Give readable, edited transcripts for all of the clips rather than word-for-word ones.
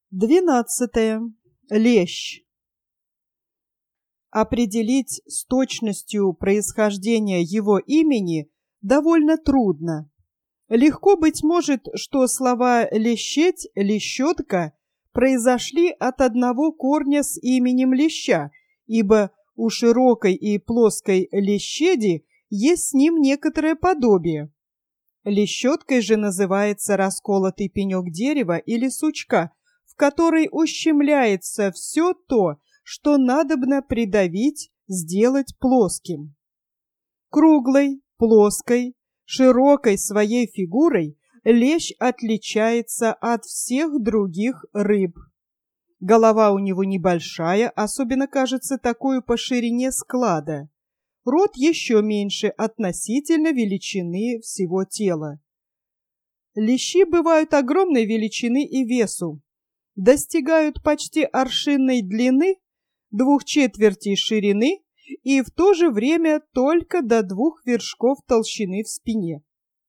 12. Лещ. Определить с точностью происхождение его имени довольно трудно. Легко, быть может, что слова «лещеть», «лещетка» произошли от одного корня с именем леща, ибо у широкой и плоской лещеди есть с ним некоторое подобие. Лещеткой же называется расколотый пенек дерева или сучка, в который ущемляется все то, что надобно придавить, сделать плоским. Круглой, плоской, широкой своей фигурой лещ отличается от всех других рыб. Голова у него небольшая, особенно кажется такой по ширине склада. Рот еще меньше относительно величины всего тела. Лещи бывают огромной величины и весу, достигают почти аршинной длины, 2/4 ширины и в то же время только до 2 вершков толщины в спине.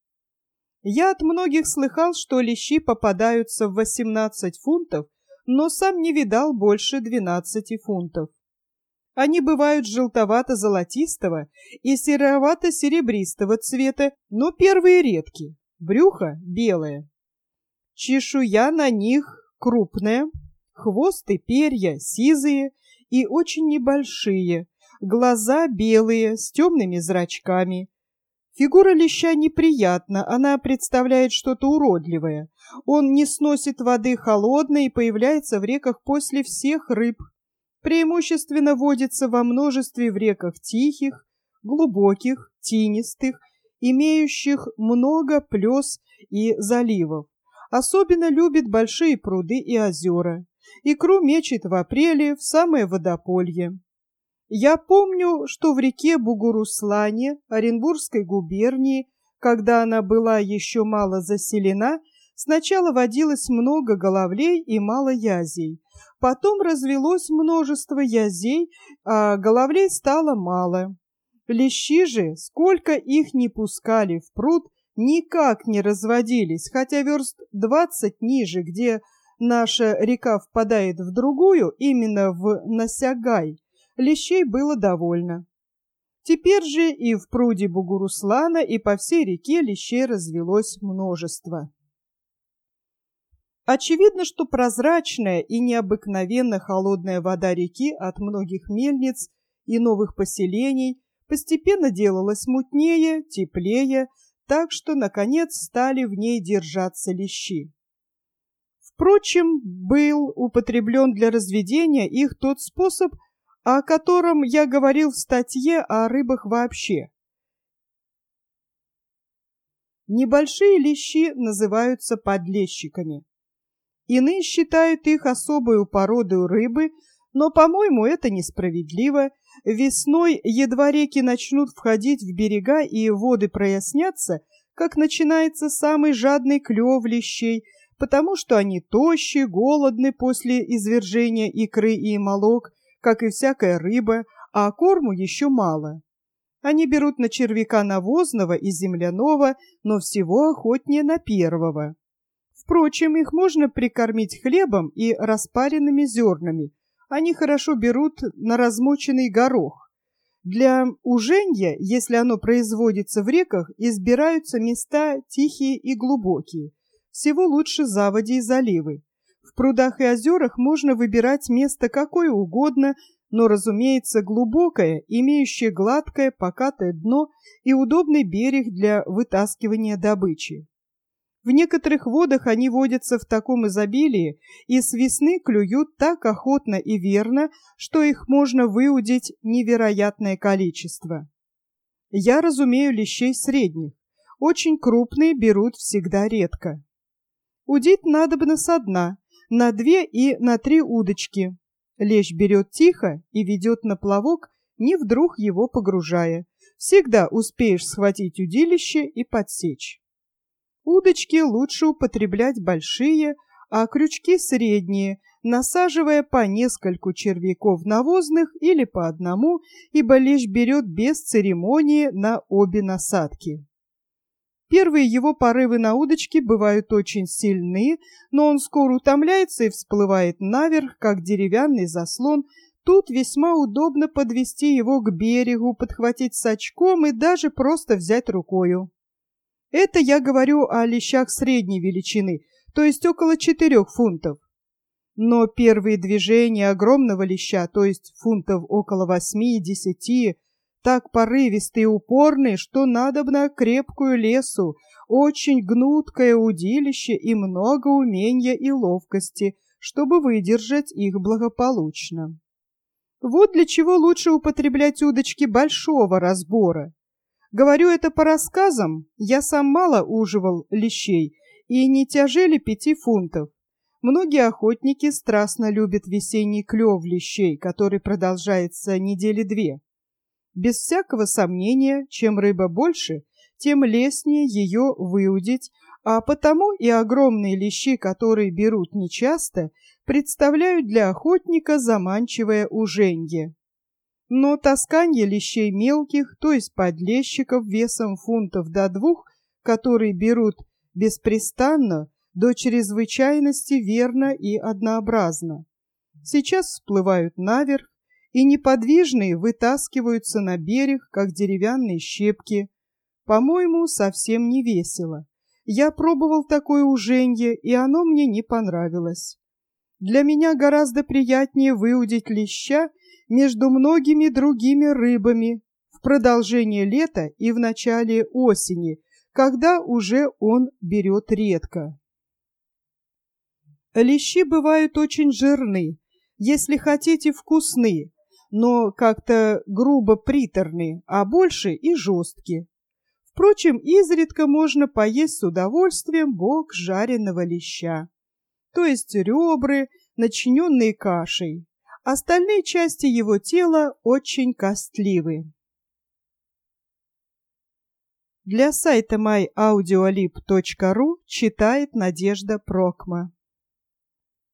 Я от многих слыхал, что лещи попадаются в 18 фунтов, но сам не видал больше 12 фунтов. Они бывают желтовато-золотистого и серовато-серебристого цвета, но первые редки, брюхо белое. Чешуя на них крупная, хвост и перья сизые и очень небольшие, глаза белые с темными зрачками. Фигура леща неприятна, она представляет что-то уродливое. Он не сносит воды холодной и появляется в реках после всех рыб. Преимущественно водится во множестве в реках тихих, глубоких, тинистых, имеющих много плес и заливов. Особенно любит большие пруды и озера. Икру мечет в апреле в самое водополье. Я помню, что в реке Бугуруслане Оренбургской губернии, когда она была еще мало заселена, сначала водилось много головлей и мало язей. Потом развелось множество язей, а головлей стало мало. Лещи же, сколько их ни пускали в пруд, никак не разводились, хотя верст 20 ниже, где наша река впадает в другую, именно в Насягай, лещей было довольно. Теперь же и в пруде Бугуруслана, и по всей реке лещей развелось множество. Очевидно, что прозрачная и необыкновенно холодная вода реки от многих мельниц и новых поселений постепенно делалась мутнее, теплее, так что, наконец, стали в ней держаться лещи. Впрочем, был употреблен для разведения их тот способ, о котором я говорил в статье о рыбах вообще. Небольшие лещи называются подлещиками. Иные считают их особую породою рыбы, но, по-моему, это несправедливо. Весной едва реки начнут входить в берега и воды прояснятся, как начинается самый жадный клев лещей, потому что они тощи, голодны после извержения икры и молок, как и всякая рыба, а корму еще мало. Они берут на червяка навозного и земляного, но всего охотнее на первого. Впрочем, их можно прикормить хлебом и распаренными зернами. Они хорошо берут на размоченный горох. Для уженья, если оно производится в реках, избираются места тихие и глубокие. Всего лучше заводи и заливы. В прудах и озерах можно выбирать место какое угодно, но, разумеется, глубокое, имеющее гладкое, покатое дно и удобный берег для вытаскивания добычи. В некоторых водах они водятся в таком изобилии и с весны клюют так охотно и верно, что их можно выудить невероятное количество. Я разумею лещей средних. Очень крупные берут всегда редко. Удить надобно со дна, на 2 и на 3 удочки. Лещ берет тихо и ведет на плавок, не вдруг его погружая. Всегда успеешь схватить удилище и подсечь. Удочки лучше употреблять большие, а крючки средние, насаживая по нескольку червяков навозных или по одному, ибо лещ берет без церемонии на обе насадки. Первые его порывы на удочке бывают очень сильны, но он скоро утомляется и всплывает наверх, как деревянный заслон. Тут весьма удобно подвести его к берегу, подхватить сачком и даже просто взять рукою. Это я говорю о лещах средней величины, то есть около 4 фунтов. Но первые движения огромного леща, то есть фунтов около 8-10, так порывистые и упорные, что надобно крепкую лесу, очень гнуткое удилище и много умения и ловкости, чтобы выдержать их благополучно. Вот для чего лучше употреблять удочки большого разбора. Говорю это по рассказам, я сам мало уживал лещей и не тяжели 5 фунтов. Многие охотники страстно любят весенний клев лещей, который продолжается недели 2. Без всякого сомнения, чем рыба больше, тем лестнее ее выудить, а потому и огромные лещи, которые берут нечасто, представляют для охотника заманчивое уженье. Но тасканье лещей мелких, то есть подлещиков весом фунтов до 2, которые берут беспрестанно, до чрезвычайности верно и однообразно. Сейчас всплывают наверх, и неподвижные вытаскиваются на берег, как деревянные щепки. По-моему, совсем не весело. Я пробовал такое уженье, и оно мне не понравилось. Для меня гораздо приятнее выудить леща между многими другими рыбами в продолжение лета и в начале осени, когда уже он берет редко. Лещи бывают очень жирны, если хотите вкусны, но как-то грубо приторны, а больше и жесткие. Впрочем, изредка можно поесть с удовольствием бок жареного леща, то есть ребры, начиненные кашей. Остальные части его тела очень костливы. Для сайта myaudioLib.ru читает Надежда Прокма.